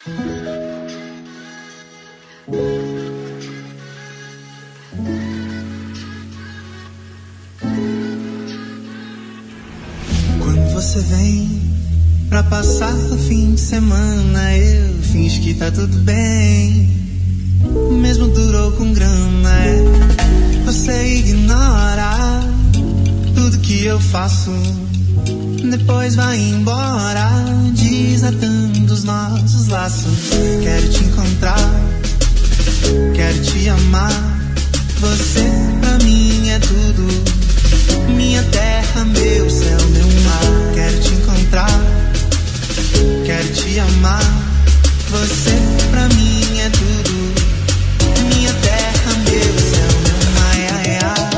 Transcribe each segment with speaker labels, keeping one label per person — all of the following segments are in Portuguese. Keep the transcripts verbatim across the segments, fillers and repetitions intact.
Speaker 1: Quando você vem pra passar o fim de semana, eu finjo que tá tudo bem, mesmo durou com grana. É. Você ignora tudo que eu faço, depois vai embora, desatando os nossos laços. Quero te encontrar, quero te amar, você pra mim é tudo, minha terra, meu céu, meu mar. Quero te encontrar, quero te amar, você pra mim é tudo, minha terra, meu céu, meu mar. Ai, ai.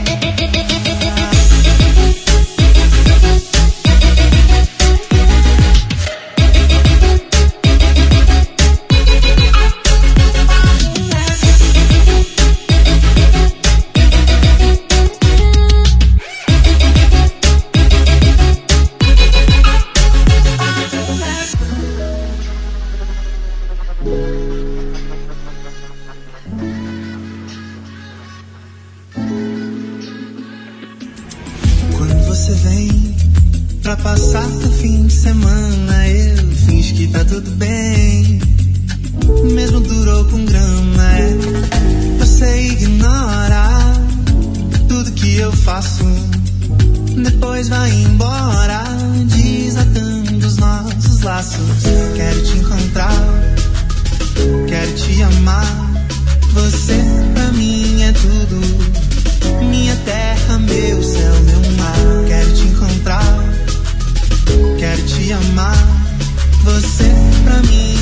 Speaker 1: Você vem pra passar o fim de semana, eu finjo que tá tudo bem, mesmo durou com grana. É. Você ignora tudo que eu faço, depois vai embora, desatando os nossos laços. Quero te encontrar, quero te amar, você pra mim é tudo, minha terra, meu céu, meu mar. Quero te encontrar, quero te amar, você pra mim